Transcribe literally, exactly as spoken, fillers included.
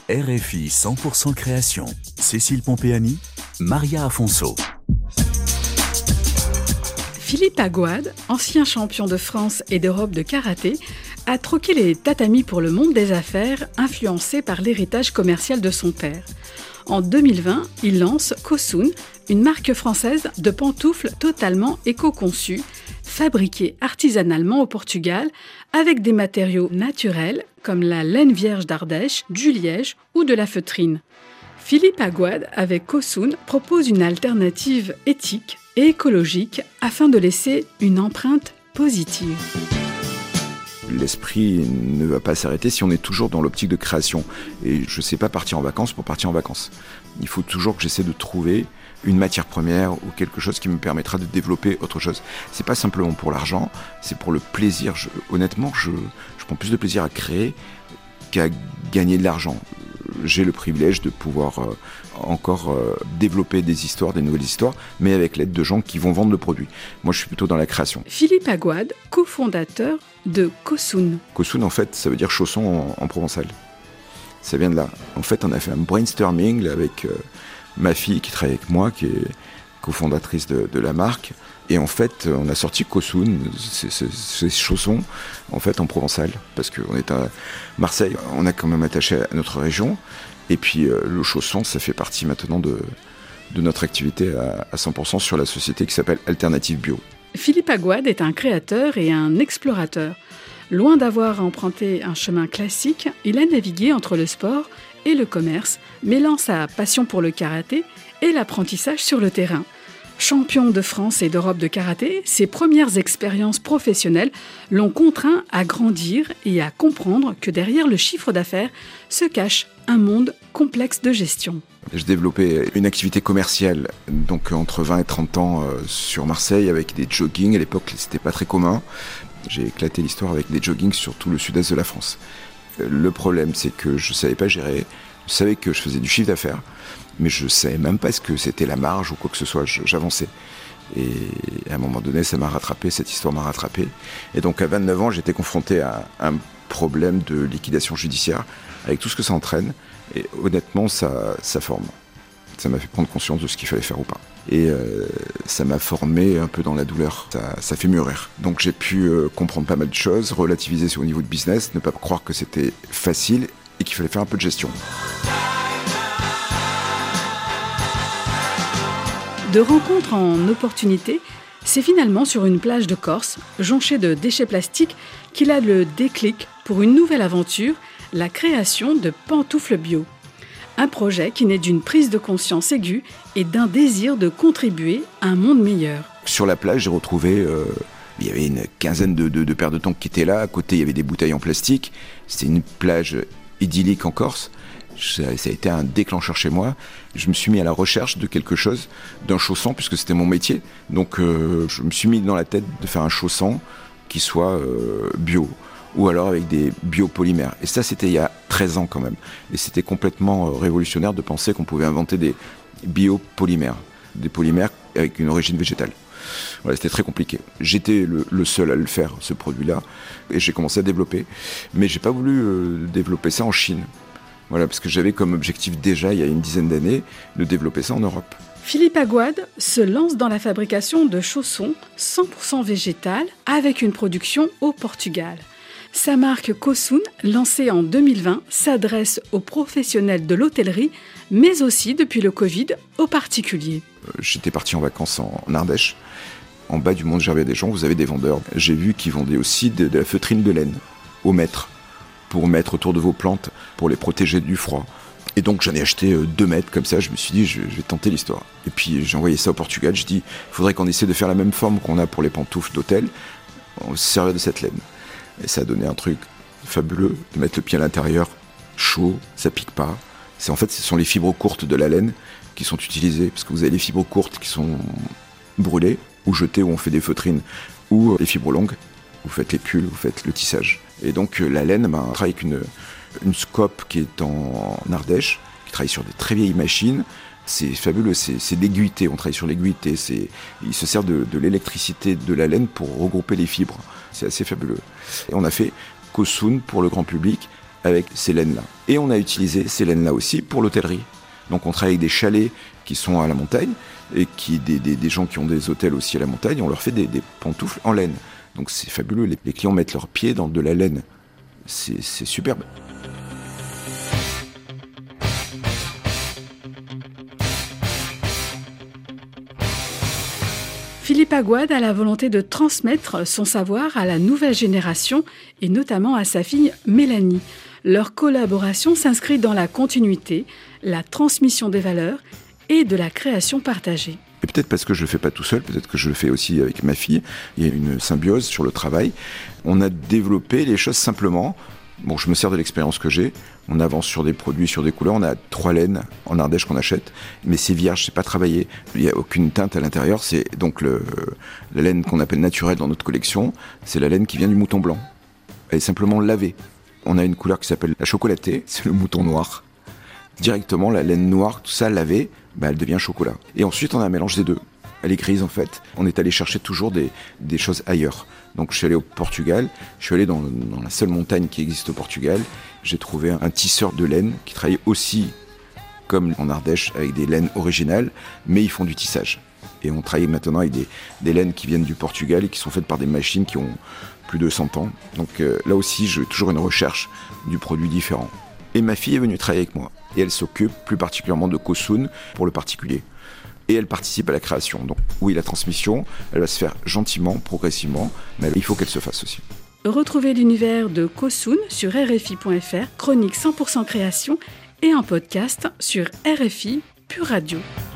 R F I cent pour cent Création. Cécile Pompeani, Maria Afonso. Philippe Aguad, ancien champion de France et d'Europe de karaté, a troqué les tatamis pour le monde des affaires, influencé par l'héritage commercial de son père. En deux mille vingt, il lance Kosoon, une marque française de pantoufles totalement éco-conçues, fabriquées artisanalement au Portugal, avec des matériaux naturels comme la laine vierge d'Ardèche, du liège ou de la feutrine. Philippe Aguad, avec Kosoon, propose une alternative éthique et écologique afin de laisser une empreinte positive. L'esprit ne va pas s'arrêter si on est toujours dans l'optique de création. Et je ne sais pas partir en vacances pour partir en vacances. Il faut toujours que j'essaie de trouver une matière première ou quelque chose qui me permettra de développer autre chose. C'est pas simplement pour l'argent, c'est pour le plaisir. Je, honnêtement, je, je prends plus de plaisir à créer qu'à gagner de l'argent. J'ai le privilège de pouvoir euh, encore euh, développer des histoires, des nouvelles histoires, mais avec l'aide de gens qui vont vendre le produit. Moi, je suis plutôt dans la création. Philippe Aguad, cofondateur de Kosoon. Kosoon, en fait, ça veut dire chausson en, en provençal. Ça vient de là. En fait, on a fait un brainstorming là, avec euh, ma fille qui travaille avec moi, qui est cofondatrice de, de la marque. Et en fait, on a sorti Kosoon, ces, ces, ces chaussons, en fait, en provençal. Parce qu'on est à Marseille, on a quand même attaché à notre région. Et puis, euh, le chausson, ça fait partie maintenant de, de notre activité à, à cent pour cent sur la société qui s'appelle Alternative Bio. Philippe Aguad est un créateur et un explorateur. Loin d'avoir emprunté un chemin classique, il a navigué entre le sport et le commerce, mêlant sa passion pour le karaté et l'apprentissage sur le terrain. Champion de France et d'Europe de karaté, ses premières expériences professionnelles l'ont contraint à grandir et à comprendre que derrière le chiffre d'affaires se cache un monde complexe de gestion. Je développais une activité commerciale, donc entre vingt et trente ans euh, sur Marseille, avec des joggings. À l'époque, c'était pas très commun. J'ai éclaté l'histoire avec des joggings sur tout le sud-est de la France. Le problème, c'est que je savais pas gérer. Je savais que je faisais du chiffre d'affaires, mais je savais même pas ce que c'était la marge ou quoi que ce soit. J'avançais. Et à un moment donné, ça m'a rattrapé, cette histoire m'a rattrapé. Et donc à vingt-neuf ans, j'étais confronté à un problème de liquidation judiciaire, avec tout ce que ça entraîne. Et honnêtement, ça, ça forme. Ça m'a fait prendre conscience de ce qu'il fallait faire ou pas. Et euh, ça m'a formé un peu dans la douleur. Ça, ça fait mûrir. Donc j'ai pu euh, comprendre pas mal de choses, relativiser au niveau de business, ne pas croire que c'était facile et qu'il fallait faire un peu de gestion. De rencontre en opportunité, c'est finalement sur une plage de Corse, jonchée de déchets plastiques, qu'il a le déclic pour une nouvelle aventure, la création de pantoufles bio. Un projet qui naît d'une prise de conscience aiguë et d'un désir de contribuer à un monde meilleur. Sur la plage, j'ai retrouvé... Euh, il y avait une quinzaine de, de, de paires de tongs qui étaient là. À côté, il y avait des bouteilles en plastique. C'était une plage idyllique en Corse. Ça, ça a été un déclencheur chez moi. Je me suis mis à la recherche de quelque chose, d'un chausson, puisque c'était mon métier. Donc, euh, je me suis mis dans la tête de faire un chausson qui soit euh, bio, ou alors avec des biopolymères. Et ça, c'était il y a treize ans quand même. Et c'était complètement euh, révolutionnaire de penser qu'on pouvait inventer des biopolymères, des polymères avec une origine végétale. Voilà, c'était très compliqué. J'étais le, le seul à le faire, ce produit-là, et j'ai commencé à développer. Mais j'ai pas voulu euh, développer ça en Chine. Voilà, parce que j'avais comme objectif déjà, il y a une dizaine d'années, de développer ça en Europe. Philippe Aguad se lance dans la fabrication de chaussons cent pour cent végétales avec une production au Portugal. Sa marque Kosoon, lancée en deux mille vingt, s'adresse aux professionnels de l'hôtellerie, mais aussi, depuis le Covid, aux particuliers. J'étais parti en vacances en Ardèche. En bas du Mont Gervais des Gens, vous avez des vendeurs. J'ai vu qu'ils vendaient aussi de, de la feutrine de laine au mètre, pour mettre autour de vos plantes, pour les protéger du froid. Et donc j'en ai acheté deux mètres comme ça, je me suis dit je, je vais tenter l'histoire. Et puis j'ai envoyé ça au Portugal, je dis il faudrait qu'on essaie de faire la même forme qu'on a pour les pantoufles d'hôtel, on se servir de cette laine. Et ça a donné un truc fabuleux, de mettre le pied à l'intérieur, chaud, ça pique pas. C'est, en fait ce sont les fibres courtes de la laine qui sont utilisées, parce que vous avez les fibres courtes qui sont brûlées, ou jetées, où on fait des feutrines, ou les fibres longues, vous faites les pulls, vous faites le tissage. Et donc la laine, ben, on travaille avec une, une scope qui est en Ardèche, qui travaille sur des très vieilles machines. C'est fabuleux, c'est, c'est l'aiguïté, on travaille sur l'aiguïté. C'est, il se sert de, de l'électricité de la laine pour regrouper les fibres. C'est assez fabuleux. Et on a fait Kosoon pour le grand public avec ces laines-là. Et on a utilisé ces laines-là aussi pour l'hôtellerie. Donc on travaille avec des chalets qui sont à la montagne, et qui des, des, des gens qui ont des hôtels aussi à la montagne, on leur fait des, des pantoufles en laine. Donc c'est fabuleux, les, les clients mettent leurs pieds dans de la laine. C'est, c'est superbe. Philippe Aguad a la volonté de transmettre son savoir à la nouvelle génération et notamment à sa fille Mélanie. Leur collaboration s'inscrit dans la continuité, la transmission des valeurs et de la création partagée. Et peut-être parce que je ne le fais pas tout seul, peut-être que je le fais aussi avec ma fille. Il y a une symbiose sur le travail. On a développé les choses simplement. Bon, je me sers de l'expérience que j'ai. On avance sur des produits, sur des couleurs. On a trois laines en Ardèche qu'on achète, mais c'est vierge, c'est pas travaillé. Il n'y a aucune teinte à l'intérieur. C'est donc le, la laine qu'on appelle naturelle dans notre collection. C'est la laine qui vient du mouton blanc. Elle est simplement lavée. On a une couleur qui s'appelle la chocolatée, c'est le mouton noir. Directement, la laine noire, tout ça, lavée, bah, elle devient chocolat. Et ensuite, on a un mélange des deux. Elle est grise, en fait. On est allé chercher toujours des, des choses ailleurs. Donc, je suis allé au Portugal. Je suis allé dans, dans la seule montagne qui existe au Portugal. J'ai trouvé un, un tisseur de laine qui travaille aussi, comme en Ardèche, avec des laines originales, mais ils font du tissage. Et on travaille maintenant avec des, des laines qui viennent du Portugal et qui sont faites par des machines qui ont plus de cent ans. Donc euh, là aussi, j'ai toujours une recherche du produit différent. Et ma fille est venue travailler avec moi. Et elle s'occupe plus particulièrement de Kosoun pour le particulier. Et elle participe à la création. Donc oui, la transmission, elle va se faire gentiment, progressivement, mais il faut qu'elle se fasse aussi. Retrouvez l'univers de Kosoun sur R F I point F R, chronique cent pour cent création, et un podcast sur R F I Pure Radio.